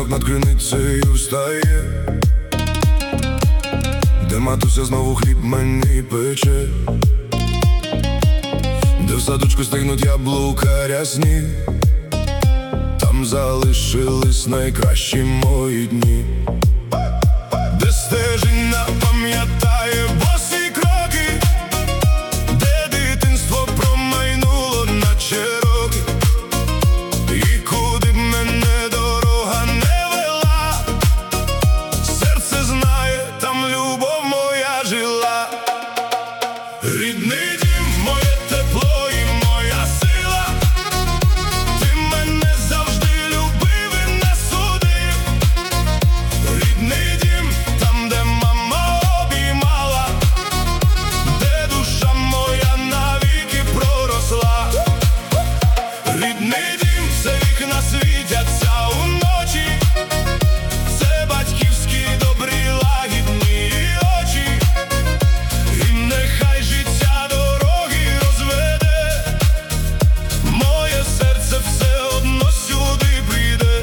над криницею встає, де матуся знову хліб мені пече, де в садочку стигнуть яблука рясні, там залишились найкращі мої дні. Де стежина пам'ятає босі кроки, де дитинство промайнуло наче роки, і куди б мене дорога не вела, серце знає, там любов моя жила. Рідний дім, моє тепло і моя сила, ти мене завжди любив і не судив. Рідний дім, там, де мама обіймала, де душа моя навіки проросла. Рідний дім, це вікна світяться уночі, це батьківські добрі лагідні очі, і нехай життя дороги розведе, моє серце все одно сюди прийде.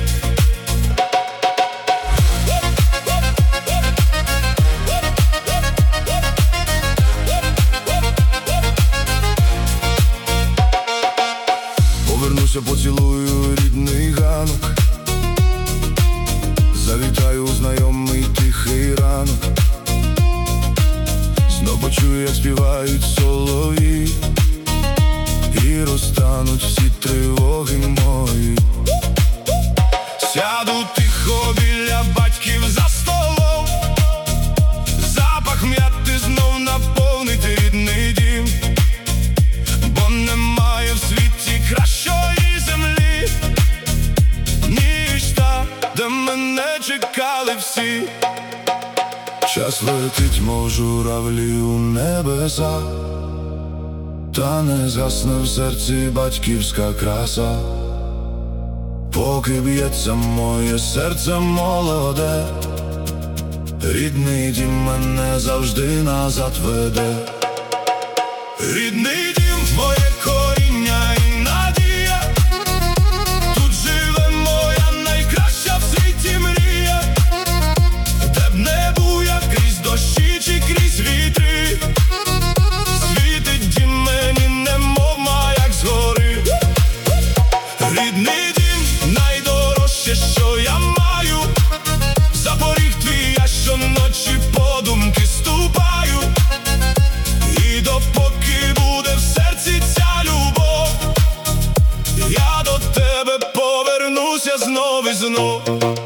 Повернуся, поцілую рідний ганок, завітаю у знайомий тихий ранок, знов почую, як співають солов'ї, і розтануть всі тривоги мої. Сяду тихо біля батьків за столом, запах м'яти знов наповнить рідний дім, бо немає в світі кращої землі, ніж та, де мене чекали всі. Час летить, мов журавлі у небеса, та не згасне в серці батьківська краса. Поки б'ється моє серце молоде, рідний дім мене завжди назад веде. Рідний дім, моє коріння і надія, тут живе моя найкраща в світі мрія, де б не був я крізь дощі чи крізь вітри, світить дім мені немов маяк згори. Рідний дім, найдорожче, що я маю, за поріг твій я щоночі подумки ступаю, і допоки буде в серці ця любов, я до тебе повернуся знов і знов.